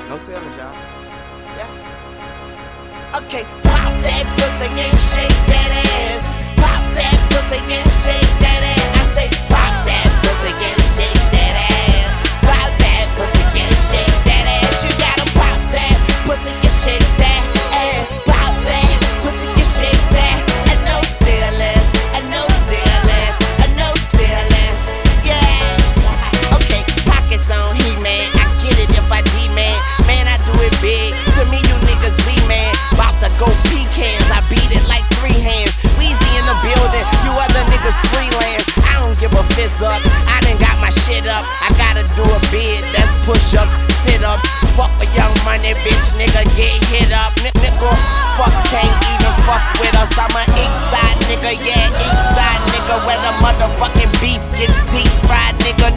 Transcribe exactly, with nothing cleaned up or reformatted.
No ceilings, y'all. Yeah. Okay, pop that pussy and shake that ass. Pop that pussy and shake that ass. I say pop that pussy and shake that ass. Pop that pussy and shake that ass. You gotta pop that pussy and shake that ass. Pop that pussy and shake that. I know ceilings, I know ceilings, I know ceilings. Yeah. Okay, pockets on he man. I get it if I D-man. Man, I do it big. To me, you niggas be man. Bout to go pecans. I beat it like three hands. Weezy in the building. You other niggas freelance. I don't give a fizz up. I done got my shit up. I gotta do a bid. That's push-ups, sit-ups. Fuck a young money, bitch. Nigga get hit up. N nigga, fuck can't even fuck with us. I'm a east side nigga. Yeah, east side nigga. Where the motherfucking beef gets deep fried, nigga.